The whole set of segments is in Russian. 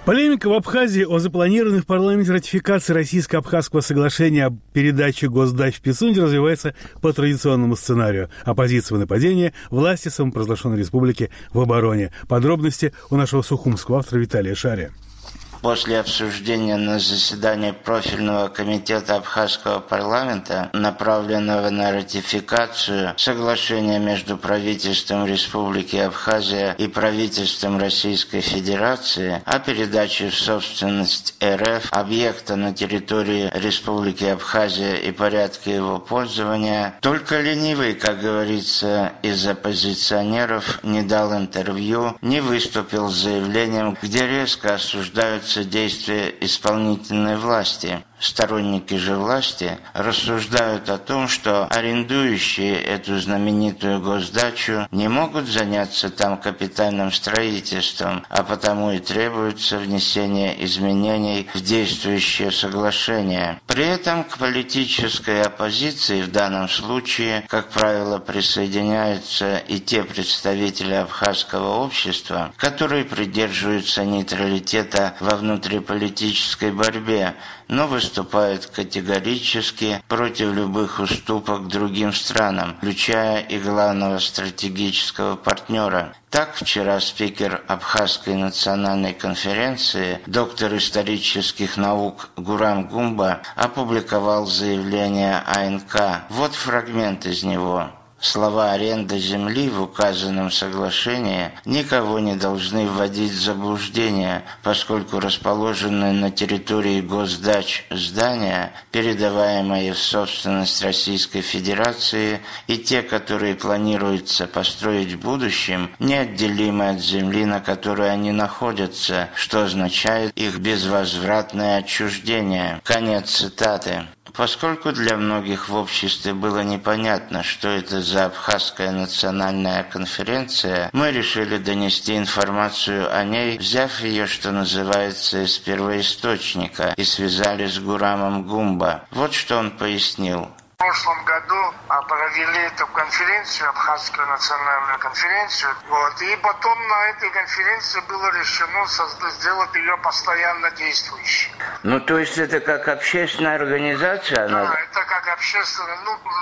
Полемика в Абхазии о запланированной в парламенте ратификации Российско-Абхазского соглашения о передаче госдач в Пицунде развивается по традиционному сценарию. Оппозиция в нападении, власти самопровозглашенной республики в обороне. Подробности у нашего сухумского автора Виталия Шария. После обсуждения на заседании профильного комитета Абхазского парламента, направленного на ратификацию соглашения между правительством Республики Абхазия и правительством Российской Федерации о передаче в собственность РФ объекта на территории Республики Абхазия и порядке его пользования, только ленивый, как говорится, из оппозиционеров не дал интервью, не выступил с заявлением, где резко осуждаются действия исполнительной власти. Сторонники же власти рассуждают о том, что арендующие эту знаменитую госдачу не могут заняться там капитальным строительством, а потому и требуется внесение изменений в действующее соглашение. При этом к политической оппозиции в данном случае, как правило, присоединяются и те представители абхазского общества, которые придерживаются нейтралитета во внутриполитической борьбе, но выступают категорически против любых уступок другим странам, включая и главного стратегического партнера. Так, вчера спикер Абхазской национальной конференции, доктор исторических наук Гурам Гумба, опубликовал заявление АНК. Вот фрагмент из него. Слова «аренда земли» в указанном соглашении никого не должны вводить в заблуждение, поскольку расположенные на территории госдач здания, передаваемые в собственность Российской Федерации, и те, которые планируется построить в будущем, неотделимы от земли, на которой они находятся, что означает их безвозвратное отчуждение. Конец цитаты. Поскольку для многих в обществе было непонятно, что это за Абхазская национальная конференция, мы решили донести информацию о ней, взяв ее, что называется, из первоисточника, и связались с Гурамом Гумба. Вот что он пояснил. В прошлом году провели эту конференцию, Абхазскую национальную конференцию, и потом на этой конференции было решено сделать ее постоянно действующей. Ну, то есть это как общественная организация? Да, это как общественная,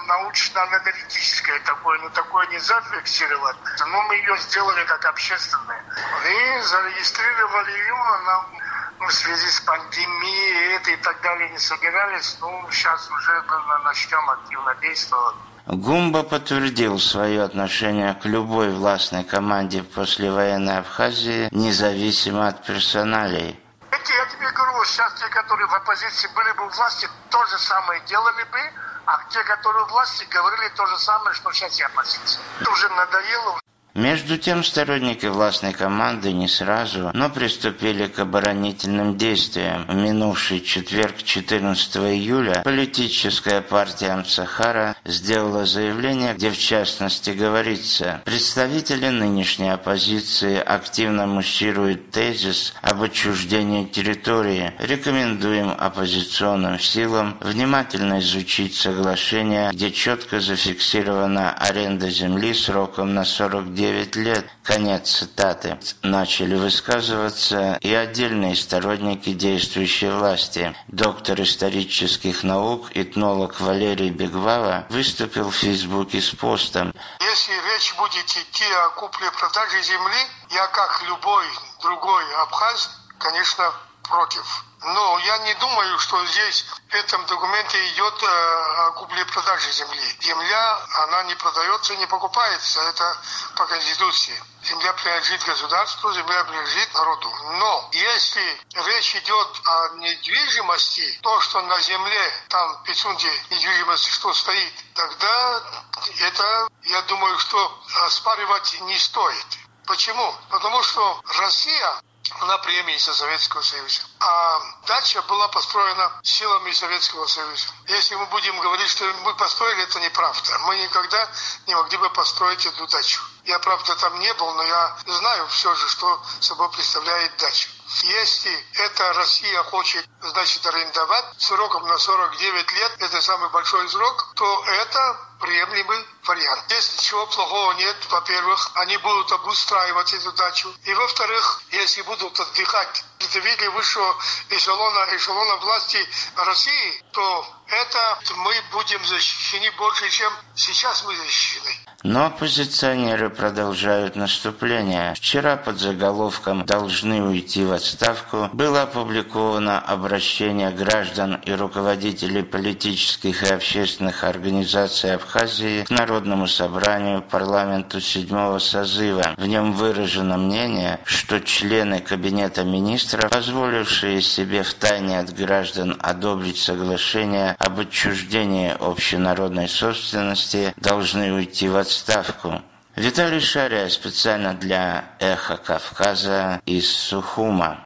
научно-аналитическое такое нельзя фиксировать, но мы ее сделали как общественная. И зарегистрировали ее, в связи с пандемией и так далее не собирались, сейчас уже начнем активно действовать. Гумба подтвердил свое отношение к любой властной команде послевоенной Абхазии, независимо от персоналей. Я тебе говорю, сейчас те, которые в оппозиции были бы у власти, то же самое делали бы, а те, которые у власти, говорили то же самое, что сейчас и оппозиция. Это уже надоело. Между тем, сторонники властной команды не сразу, но приступили к оборонительным действиям. В минувший четверг, 14 июля, политическая партия Амцахара сделала заявление, где в частности говорится: представители нынешней оппозиции активно муссируют тезис об отчуждении территории. Рекомендуем оппозиционным силам внимательно изучить соглашение, где четко зафиксирована аренда земли сроком на 49 лет. Конец цитаты. Начали высказываться и отдельные сторонники действующей власти. Доктор исторических наук, этнолог Валерий Бегвава выступил в Фейсбуке с постом. Если речь будет идти о купле-продаже земли, я, как любой другой абхаз, конечно, против. Но я не думаю, что здесь в этом документе идет о купле-продаже земли. Земля, она не продается и не покупается. Это по Конституции. Земля принадлежит государству, земля принадлежит народу. Но если речь идет о недвижимости, то, что на земле, там в Пицунде недвижимость, что стоит, тогда это, я думаю, что оспаривать не стоит. Почему? Потому что Россия, она преемница Советского Союза. А дача была построена силами Советского Союза. Если мы будем говорить, что мы построили, это неправда. Мы никогда не могли бы построить эту дачу. Я, правда, там не был, но я знаю все же, что собой представляет дача. Если это Россия хочет, значит, арендовать сроком на 49 лет, это самый большой срок, то это приемлемый вариант. Здесь ничего плохого нет. Во-первых, они будут обустраивать эту дачу. И во-вторых, если будут отдыхать представители высшего эшелона власти России, то это мы будем защищены больше, чем сейчас мы защищены. Но оппозиционеры продолжают наступление. Вчера под заголовком «Должны уйти в отставку» было опубликовано обращение граждан и руководителей политических и общественных организаций Абхазии к Народному собранию парламенту 7-го созыва. В нем выражено мнение, что члены Кабинета министров, позволившие себе втайне от граждан одобрить соглашение об отчуждении общенародной собственности, должны уйти в отставку. Виталий Шария специально для «Эхо Кавказа» из Сухума.